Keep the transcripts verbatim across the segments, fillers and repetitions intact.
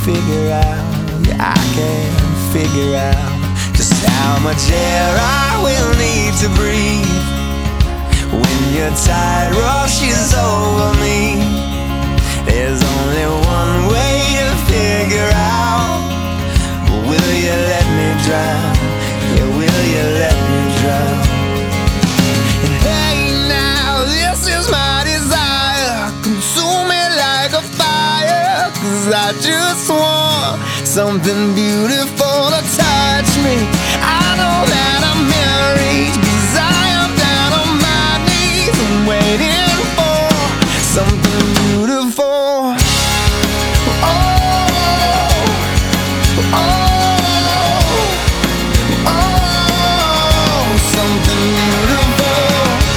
figure out, yeah, I can't figure out just how much air I will need to breathe when your tide rushes over me. There's only one way to figure out, but will you let me drown? Yeah, will you let me drown? And hey now, this is my desire, consume me like a fire, 'cause I just want something beautiful to touch me. I know that I'm married, 'cause I am down on my knees and waiting for something beautiful. Oh, oh, oh, something beautiful.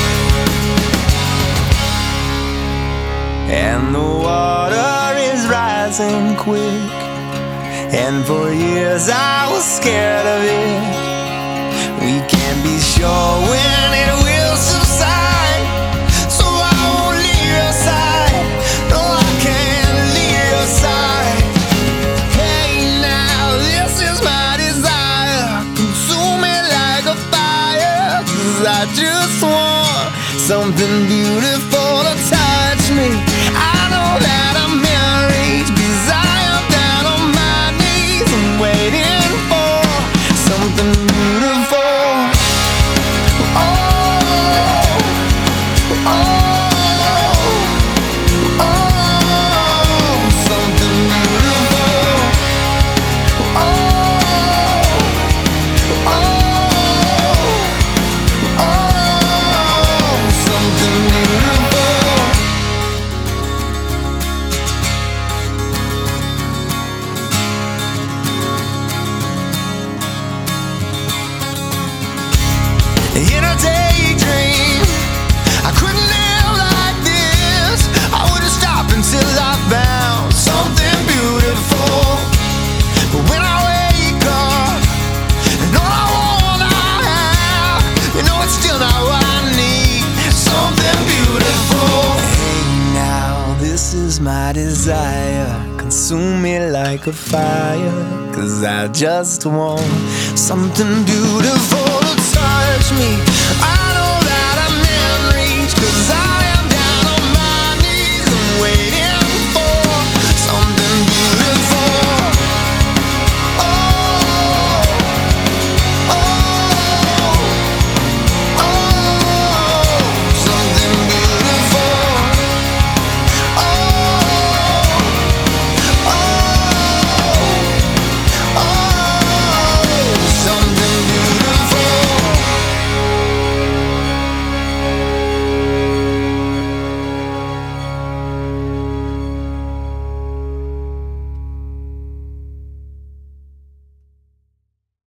And the water is rising quick, and for years I was scared of it. We can't be sure when it will subside, so I won't leave your side. No, I can't leave your side. Hey now, this is my desire, consume me like a fire, 'cause I just want something beautiful to touch me. I know that I'm married, 'cause I am down on my knees and waiting for something beautiful. Oh, oh, oh, something beautiful. Oh, oh, oh, something beautiful. In a daydream, I couldn't live like this. I wouldn't stop until I found something beautiful. But when I wake up, and all I want I have, you know it's still not what I need. Something beautiful. Hey now, this is my desire, consume me like a fire, 'cause I just want something beautiful to touch me. I